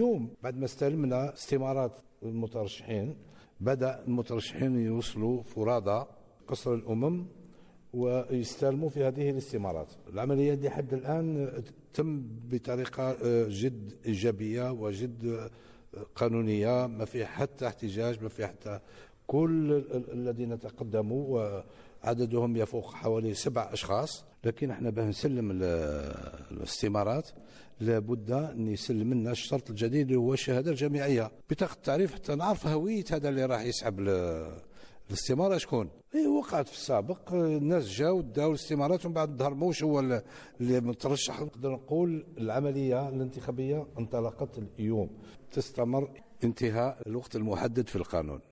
اليوم بعد ما استلمنا استمارات المترشحين، بدأ المترشحين يوصلوا فرادى قصر الأمم ويستلموا في هذه الاستمارات. العملية دي حد الآن تم بطريقة جد إيجابية وجد قانونية، ما في حتى احتجاج، ما في حتى كل الذين تقدموا وعددهم يفوق حوالي 7 أشخاص. لكن احنا باه نسلم الاستمارات لابد أن يسلم لنا الشرط الجديد اللي هو الشهادة الجامعية، بطاقة التعريف حتى نعرف هوية هذا اللي راح يسحب الاستمارة شكون. وقعت في السابق الناس جاوا داو الاستمارات ومن بعد ظهر موش هو اللي مترشح. نقدر نقول العملية الانتخابية انطلقت اليوم، تستمر انتهاء الوقت المحدد في القانون.